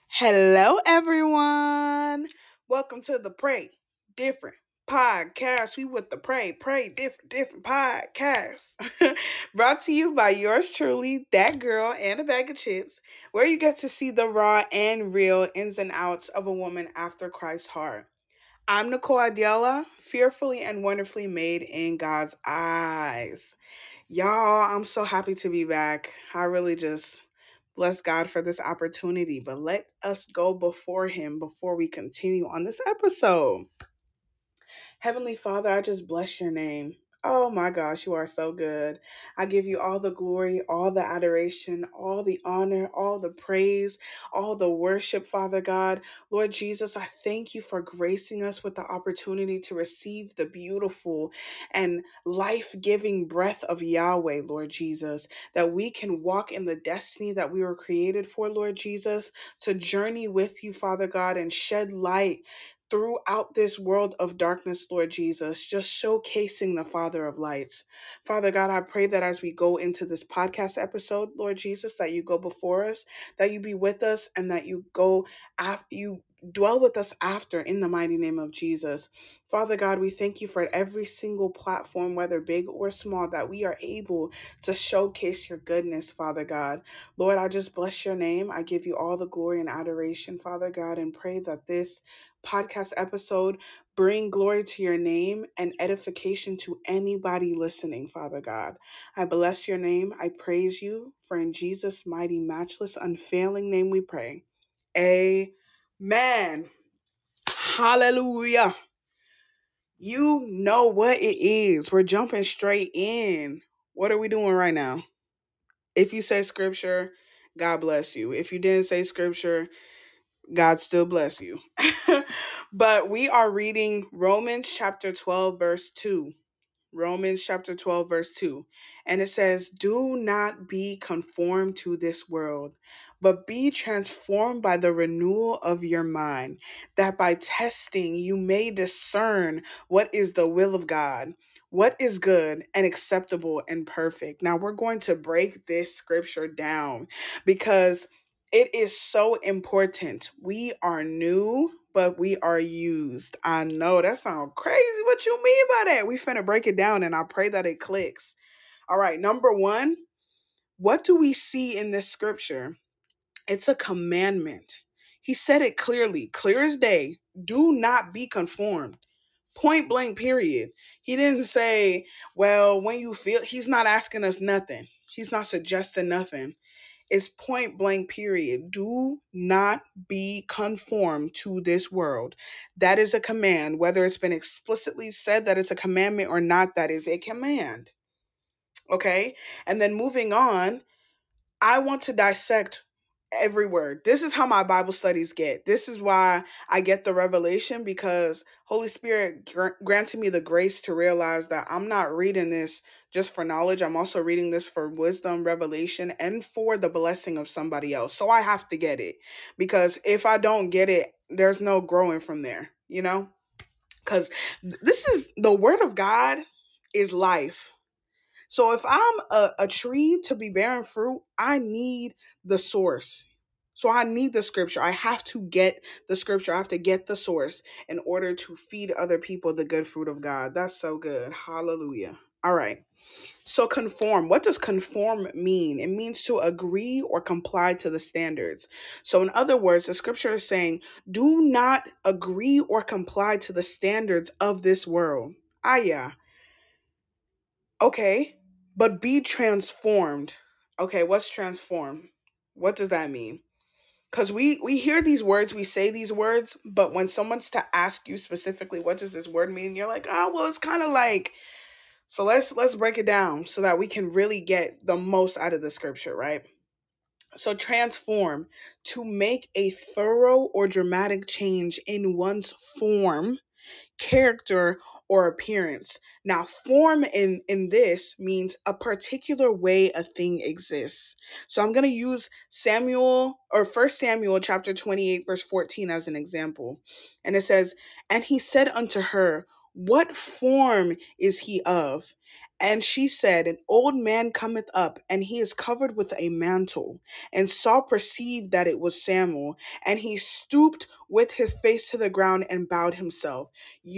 Hello, everyone. Welcome to the Pray Different podcast. We with the Pray Different podcast. Brought to you by yours truly, that girl and a bag of chips, where you get to see the raw and real ins and outs of a woman after Christ's heart. I'm Nicole Adiela, fearfully and wonderfully made in God's eyes. Y'all, I'm so happy to be back. I really just bless God for this opportunity, but let us go before Him before we continue on this episode. Heavenly Father, I just bless your name. Oh my gosh, you are so good. I give you all the glory, all the adoration, all the honor, all the praise, all the worship, Father God. Lord Jesus, I thank you for gracing us with the opportunity to receive the beautiful and life giving breath of Yahweh, Lord Jesus, that we can walk in the destiny that we were created for, Lord Jesus, to journey with you, Father God, and shed light throughout this world of darkness, Lord Jesus, just showcasing the Father of lights. Father God, I pray that as we go into this podcast episode, Lord Jesus, that you go before us, that you be with us, and that you go after you dwell with us after in the mighty name of Jesus. Father God, we thank you for every single platform, whether big or small, that we are able to showcase your goodness, Father God. Lord, I just bless your name. I give you all the glory and adoration, Father God, and pray that this podcast episode bring glory to your name and edification to anybody listening, Father God. I bless your name. I praise you, for in Jesus' mighty, matchless, unfailing name we pray. Amen. Hallelujah. You know what it is. We're jumping straight in. What are we doing right now? If you say scripture, God bless you. If you didn't say scripture, God still bless you. But we are reading Romans chapter 12, verse 2. Romans chapter 12, verse 2. And it says, "Do not be conformed to this world, but be transformed by the renewal of your mind, that by testing you may discern what is the will of God, what is good and acceptable and perfect." Now we're going to break this scripture down because it is so important. We are new, but we are used. I know that sounds crazy. What you mean by that? We finna break it down and I pray that it clicks. All right, number one, what do we see in this scripture? It's a commandment. He said it clearly, clear as day. Do not be conformed. Point blank, period. He didn't say, well, when you feel, he's not asking us nothing. He's not suggesting nothing. It's point blank, period. Do not be conformed to this world. That is a command. Whether it's been explicitly said that it's a commandment or not, that is a command. Okay? And then moving on, I want to dissect every word. This is how my Bible studies get. This is why I get the revelation, because Holy Spirit granted me the grace to realize that I'm not reading this just for knowledge. I'm also reading this for wisdom, revelation, and for the blessing of somebody else. So I have to get it, because if I don't get it, there's no growing from there, you know? Because this is the word of God is life. So if I'm a tree to be bearing fruit, I need the source. So I need the scripture. I have to get the scripture. I have to get the source in order to feed other people the good fruit of God. That's so good. Hallelujah. All right. So conform. What does conform mean? It means to agree or comply to the standards. So in other words, the scripture is saying, do not agree or comply to the standards of this world. Ah, yeah. Okay, but be transformed. Okay, what's transform? What does that mean? Because we hear these words, we say these words, but when someone's to ask you specifically, what does this word mean? You're like, oh, well, it's kind of like. So let's break it down so that we can really get the most out of the scripture, right? So transform, to make a thorough or dramatic change in one's form, character, or appearance. Now form in this means a particular way a thing exists. So I'm going to use Samuel, or First Samuel chapter 28 verse 14 as an example. And it says, "And he said unto her, What form is he of? And she said, An old man cometh up, and he is covered with a mantle. And Saul perceived that it was Samuel, and he stooped with his face to the ground and bowed himself.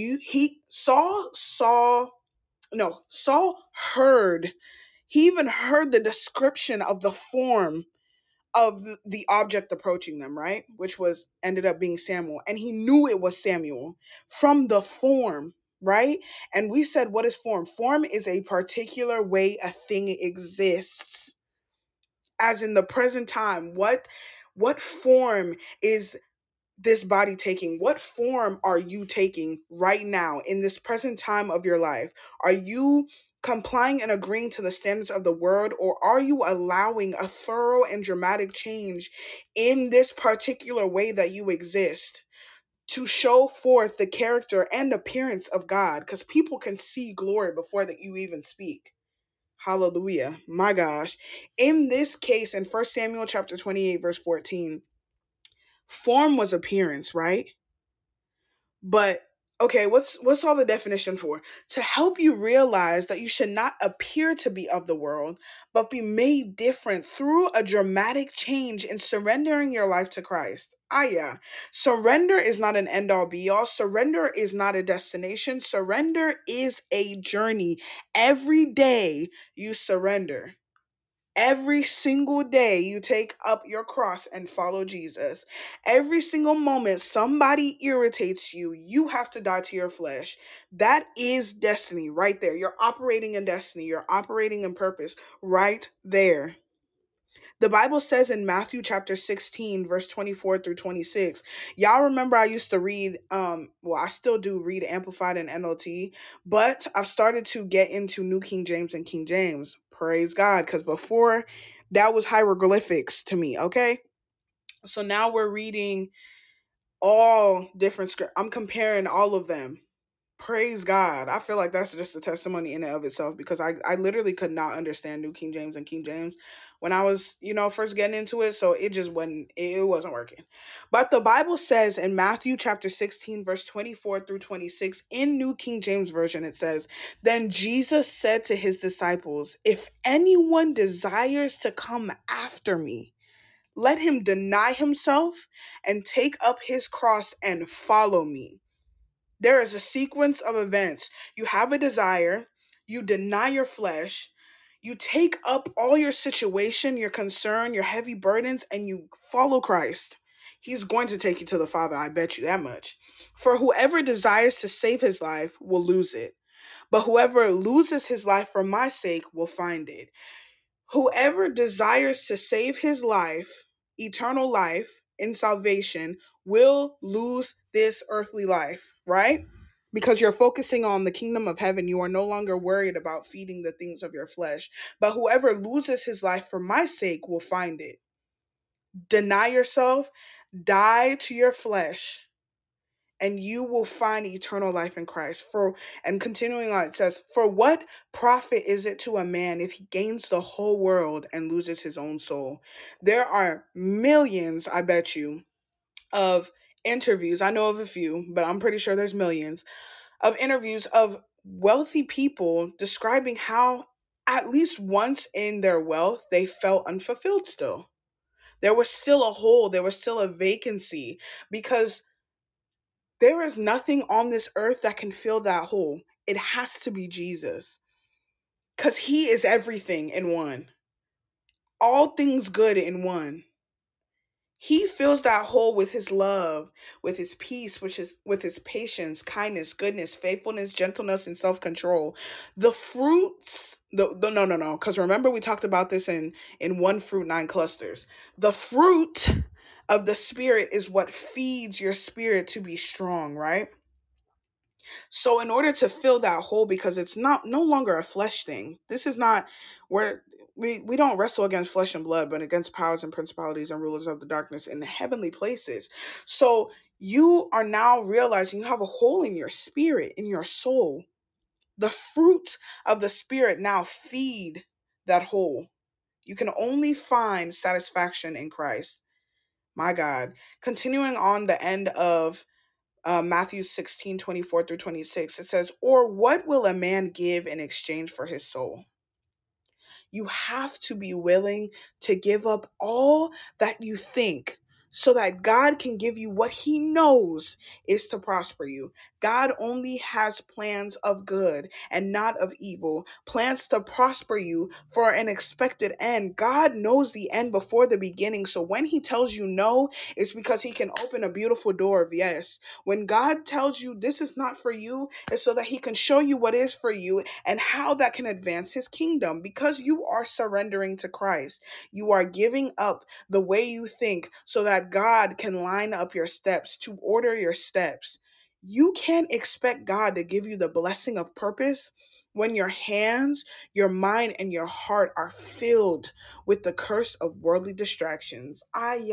Saul heard, he even heard the description of the form of the object approaching them, right? Which was ended up being Samuel. And he knew it was Samuel from the form, right? And we said, what is form? Form is a particular way a thing exists. As in the present time, what form is this body taking? What form are you taking right now in this present time of your life? Are you complying and agreeing to the standards of the world, or are you allowing a thorough and dramatic change in this particular way that you exist to show forth the character and appearance of God? Because people can see glory before that you even speak. Hallelujah. My gosh. In this case, in 1 Samuel chapter 28, verse 14, form was appearance, right? But okay, what's all the definition for? To help you realize that you should not appear to be of the world, but be made different through a dramatic change in surrendering your life to Christ. Ah, yeah. Surrender is not an end all be all. Surrender is not a destination. Surrender is a journey. Every day you surrender. Every single day you take up your cross and follow Jesus. Every single moment somebody irritates you, you have to die to your flesh. That is destiny right there. You're operating in destiny. You're operating in purpose right there. The Bible says in Matthew chapter 16, verse 24 through 26. Y'all remember I used to read, I still do read Amplified and NLT, but I've started to get into New King James and King James. Praise God, because before that was hieroglyphics to me, okay? So now we're reading all different script. I'm comparing all of them. Praise God. I feel like that's just a testimony in and of itself, because I literally could not understand New King James and King James when I was, first getting into it. So it wasn't working. But the Bible says in Matthew chapter 16, verse 24 through 26, in New King James Version, it says, Then Jesus said to his disciples, If anyone desires to come after me, let him deny himself and take up his cross and follow me. There is a sequence of events. You have a desire, you deny your flesh, you take up all your situation, your concern, your heavy burdens, and you follow Christ. He's going to take you to the Father, I bet you that much. For whoever desires to save his life will lose it, but whoever loses his life for my sake will find it. Whoever desires to save his life, eternal life in salvation, will lose this earthly life, right? Because you're focusing on the kingdom of heaven. You are no longer worried about feeding the things of your flesh. But whoever loses his life for my sake will find it. Deny yourself, die to your flesh, and you will find eternal life in Christ. And continuing on, it says, For what profit is it to a man if he gains the whole world and loses his own soul? There are millions, I bet you, of interviews. I know of a few, but I'm pretty sure there's millions of interviews of wealthy people describing how at least once in their wealth, they felt unfulfilled still. There was still a hole, there was still a vacancy, because there is nothing on this earth that can fill that hole. It has to be Jesus, because he is everything in one. All things good in one. He fills that hole with his love, with his peace, with his patience, kindness, goodness, faithfulness, gentleness, and self-control. The fruits, no, because remember we talked about this in one fruit, 9 clusters. The fruit of the Spirit is what feeds your spirit to be strong, right? So in order to fill that hole, because it's no longer a flesh thing. This is not where we don't wrestle against flesh and blood, but against powers and principalities and rulers of the darkness in the heavenly places. So you are now realizing you have a hole in your spirit, in your soul. The fruit of the Spirit now feed that hole. You can only find satisfaction in Christ. My God. Continuing on the end of Matthew 16:24 through 26. It says, "Or what will a man give in exchange for his soul?" You have to be willing to give up all that you think so that God can give you what he knows is to prosper you. God only has plans of good and not of evil, plans to prosper you for an expected end. God knows the end before the beginning. So when he tells you no, it's because he can open a beautiful door of yes. When God tells you this is not for you, it's so that he can show you what is for you and how that can advance his kingdom, because you are surrendering to Christ. You are giving up the way you think so that God can line up your steps, to order your steps. You can't expect God to give you the blessing of purpose when your hands, your mind, and your heart are filled with the curse of worldly distractions.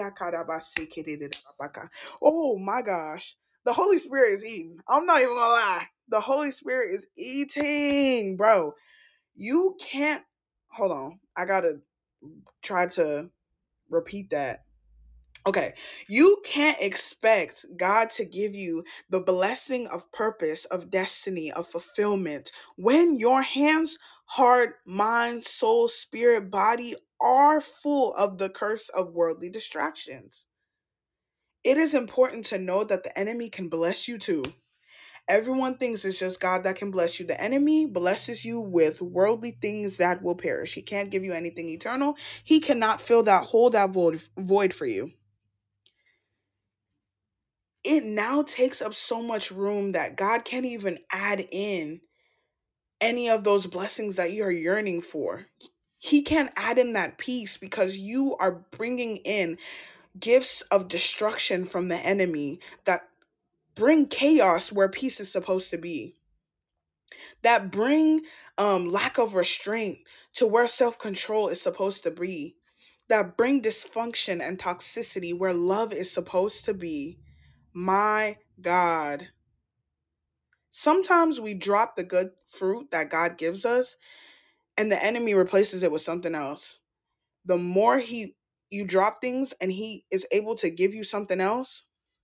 Oh my gosh. The Holy Spirit is eating. I'm not even gonna lie. The Holy Spirit is eating, bro. You can't. Hold on. I gotta try to repeat that. Okay. You can't expect God to give you the blessing of purpose, of destiny, of fulfillment when your hands, heart, mind, soul, spirit, body are full of the curse of worldly distractions. It is important to know that the enemy can bless you too. Everyone thinks it's just God that can bless you. The enemy blesses you with worldly things that will perish. He can't give you anything eternal. He cannot fill that hole, that void for you. It now takes up so much room that God can't even add in any of those blessings that you're yearning for. He can't add in that peace because you are bringing in gifts of destruction from the enemy that bring chaos where peace is supposed to be, that bring lack of restraint to where self-control is supposed to be, that bring dysfunction and toxicity where love is supposed to be. My God. Sometimes we drop the good fruit that God gives us and the enemy replaces it with something else. The more you drop things and he is able to give you something else,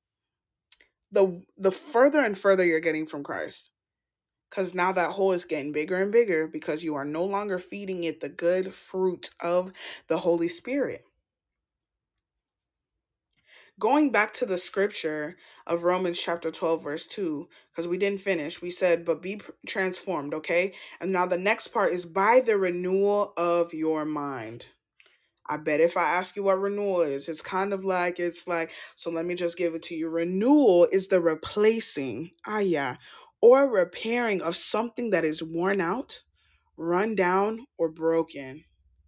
the further and further you're getting from Christ. Because now that hole is getting bigger and bigger because you are no longer feeding it the good fruit of the Holy Spirit. Going back to the scripture of Romans chapter 12, verse 2, because we didn't finish, we said, but be transformed, okay? And now the next part is by the renewal of your mind. I bet if I ask you what renewal is, it's kind of like, so let me just give it to you. Renewal is the replacing, or repairing of something that is worn out, run down, or broken.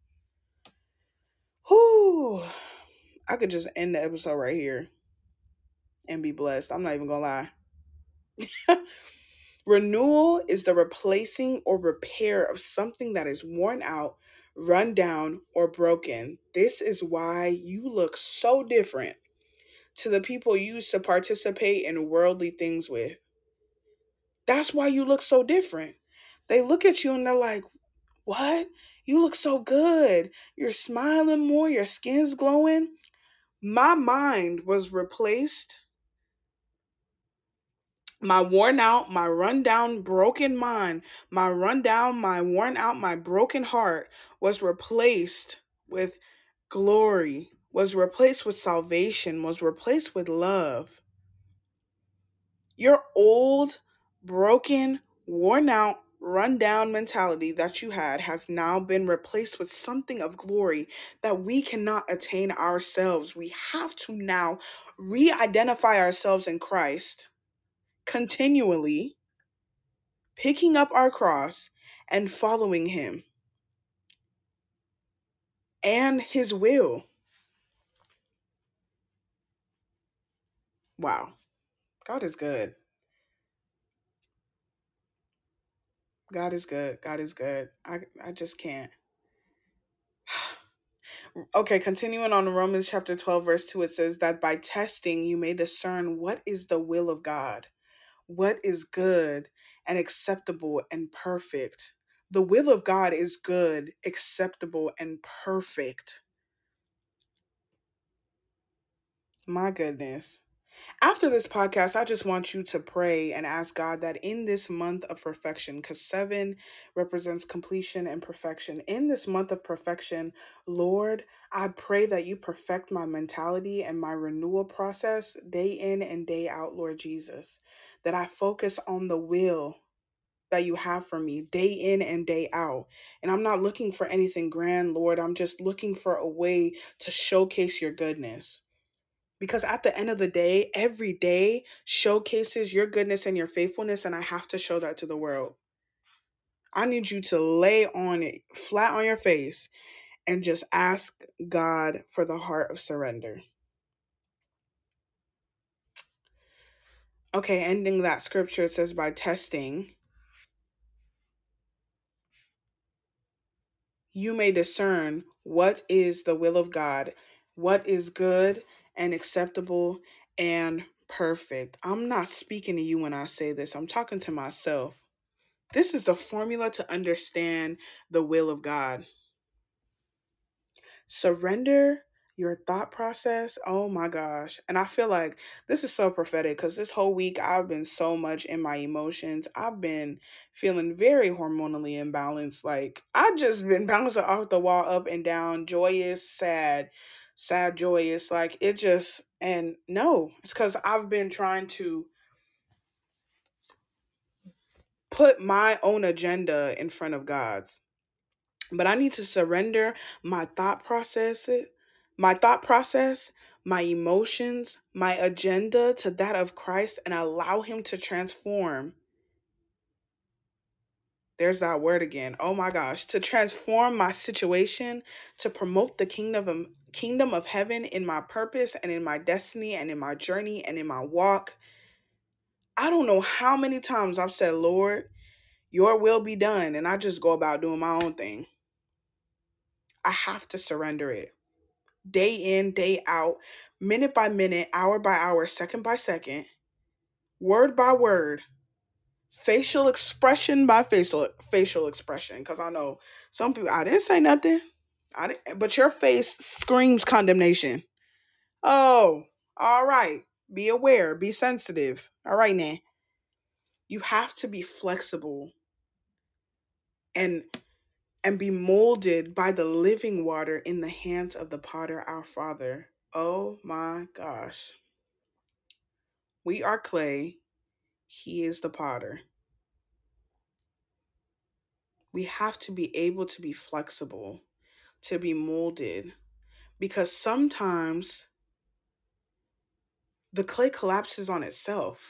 Whew. I could just end the episode right here and be blessed. I'm not even gonna lie. Renewal is the replacing or repair of something that is worn out, run down, or broken. This is why you look so different to the people you used to participate in worldly things with. That's why you look so different. They look at you and they're like, "What? You look so good. You're smiling more, your skin's glowing." My mind was replaced. My worn out, my run down, broken mind, my run down, my worn out, my broken heart was replaced with glory, was replaced with salvation, was replaced with love. Your old, broken, worn out, run down mentality that you had has now been replaced with something of glory that we cannot attain ourselves. We have to now re identify ourselves in Christ continually, picking up our cross and following Him and His will. Wow. God is good. God is good. God is good. I just can't. Okay, continuing on Romans chapter 12, verse 2, it says that by testing you may discern what is the will of God, what is good and acceptable and perfect. The will of God is good, acceptable, and perfect. My goodness. After this podcast, I just want you to pray and ask God that in this month of perfection, because 7 represents completion and perfection, in this month of perfection, Lord, I pray that you perfect my mentality and my renewal process day in and day out, Lord Jesus. That I focus on the will that you have for me day in and day out. And I'm not looking for anything grand, Lord. I'm just looking for a way to showcase your goodness. Because at the end of the day, every day showcases your goodness and your faithfulness, and I have to show that to the world. I need you to lay on it flat on your face and just ask God for the heart of surrender. Okay, ending that scripture, it says, by testing, you may discern what is the will of God, what is good and acceptable and perfect. I'm not speaking to you when I say this, I'm talking to myself. This is the formula to understand the will of God. Surrender your thought process. Oh my gosh. And I feel like this is so prophetic because this whole week I've been so much in my emotions. I've been feeling very hormonally imbalanced. Like I've just been bouncing off the wall up and down, joyous, sad, sad, joyous. Like it just, and no, it's because I've been trying to put my own agenda in front of God's. But I need to surrender my thought process, my emotions, my agenda to that of Christ and allow him to transform. There's that word again. Oh my gosh, to transform my situation, to promote the kingdom of heaven in my purpose and in my destiny and in my journey and in my walk. I don't know how many times I've said, "Lord, your will be done," and I just go about doing my own thing. I have to surrender it. Day in, day out, minute by minute, hour by hour, second by second, word by word, facial expression by facial expression. Because I know some people, I didn't say nothing, but your face screams condemnation. Oh, all right. Be aware, be sensitive. All right, now. You have to be flexible and be molded by the living water in the hands of the potter, our Father. Oh my gosh. We are clay. He is the potter. We have to be able to be flexible, to be molded, because sometimes the clay collapses on itself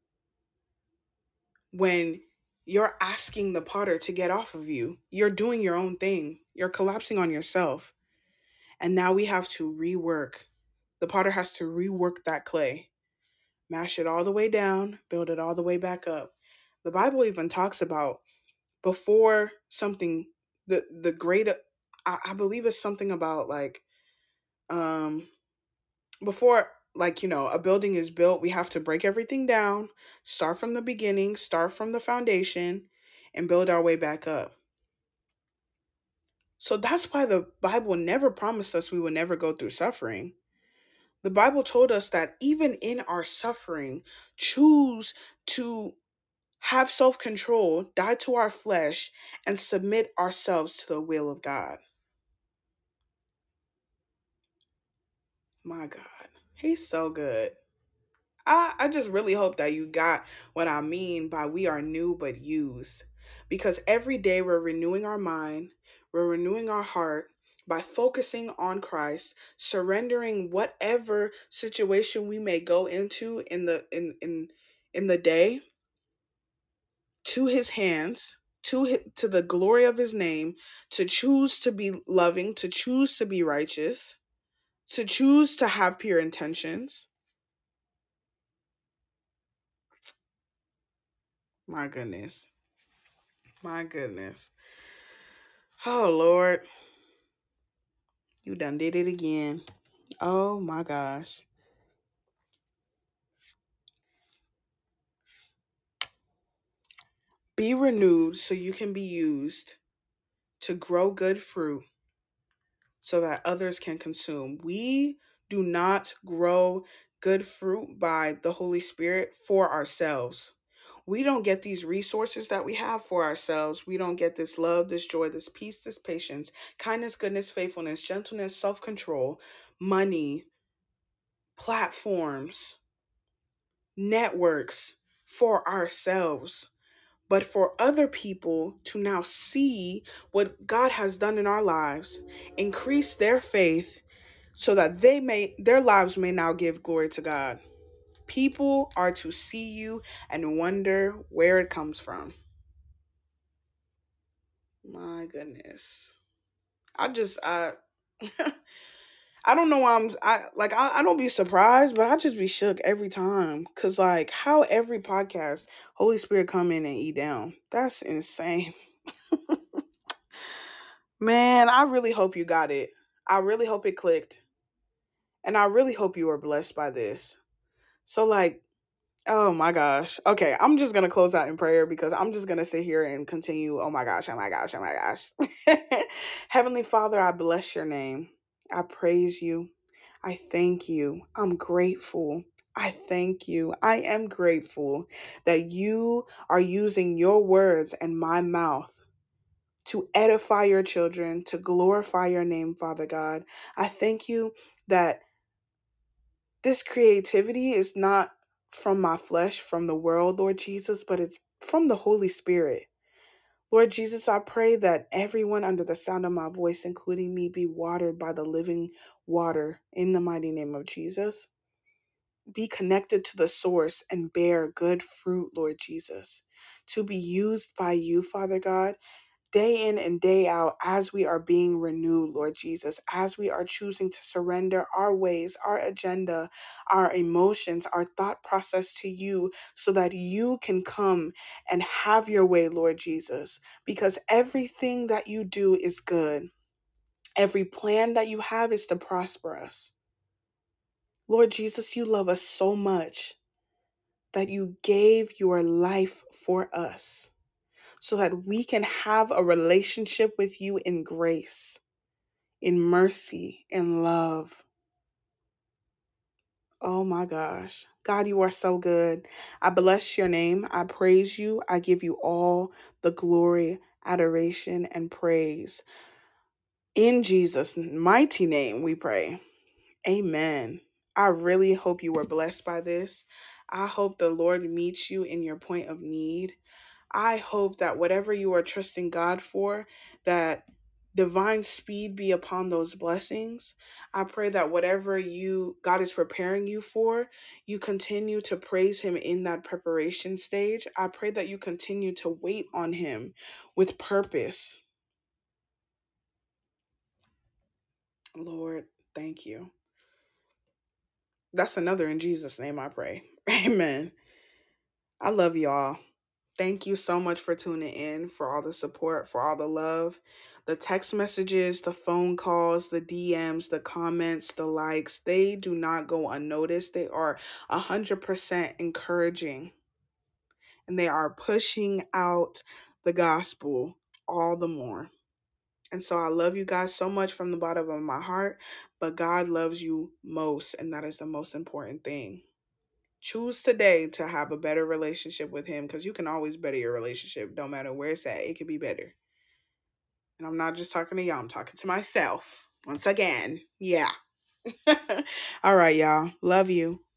when you're asking the potter to get off of you. You're doing your own thing, you're collapsing on yourself. And now we have to rework. The potter has to rework that clay, mash it all the way down, build it all the way back up. The Bible even talks about before something, the great, I believe it's something about like um before, like, a building is built, we have to break everything down, start from the beginning, start from the foundation, and build our way back up. So that's why the Bible never promised us we would never go through suffering. The Bible told us that even in our suffering, choose to have self control, die to our flesh, and submit ourselves to the will of God. My God, He's so good. I just really hope that you got what I mean by we are new but used. Because every day we're renewing our mind, we're renewing our heart by focusing on Christ, surrendering whatever situation we may go into in the day to his hands, to the glory of his name, to choose to be loving, to choose to be righteous, to choose to have pure intentions. My goodness. My goodness. Oh Lord, you done did it again. Oh my gosh. Be renewed so you can be used to grow good fruit so that others can consume. We do not grow good fruit by the Holy Spirit for ourselves. We don't get these resources that we have for ourselves. We don't get this love, this joy, this peace, this patience, kindness, goodness, faithfulness, gentleness, self control, money, platforms, networks for ourselves, but for other people to now see what God has done in our lives, increase their faith so that their lives may now give glory to God. People are to see you and wonder where it comes from. My goodness. I I don't know why I don't be surprised, but I just be shook every time. Cause like how every podcast, Holy Spirit come in and eat down. That's insane. Man, I really hope you got it. I really hope it clicked. And I really hope you were blessed by this. So like, oh my gosh. Okay, I'm just going to close out in prayer because I'm just going to sit here and continue. Oh my gosh, oh my gosh, oh my gosh. Heavenly Father, I bless your name. I praise you. I thank you. I'm grateful. I thank you. I am grateful that you are using your words and my mouth to edify your children, to glorify your name, Father God. I thank you that this creativity is not from my flesh, from the world, Lord Jesus, but it's from the Holy Spirit. Lord Jesus, I pray that everyone under the sound of my voice, including me, be watered by the living water in the mighty name of Jesus. Be connected to the source and bear good fruit, Lord Jesus, to be used by you, Father God, day in and day out as we are being renewed, Lord Jesus, as we are choosing to surrender our ways, our agenda, our emotions, our thought process to you so that you can come and have your way, Lord Jesus, because everything that you do is good. Every plan that you have is to prosper us. Lord Jesus, you love us so much that you gave your life for us, so that we can have a relationship with you in grace, in mercy, in love. Oh my gosh. God, you are so good. I bless your name. I praise you. I give you all the glory, adoration, and praise. In Jesus' mighty name we pray. Amen. I really hope you were blessed by this. I hope the Lord meets you in your point of need. I hope that whatever you are trusting God for, that divine speed be upon those blessings. I pray that whatever God is preparing you for, you continue to praise him in that preparation stage. I pray that you continue to wait on him with purpose. Lord, thank you. That's another in Jesus' name I pray. Amen. I love y'all. Thank you so much for tuning in, for all the support, for all the love, the text messages, the phone calls, the DMs, the comments, the likes. They do not go unnoticed. They are 100% encouraging, and they are pushing out the gospel all the more. And so I love you guys so much from the bottom of my heart, but God loves you most, and that is the most important thing. Choose today to have a better relationship with him, because you can always better your relationship. No matter where it's at, it can be better. And I'm not just talking to y'all, I'm talking to myself. Once again. Yeah. All right, y'all. Love you.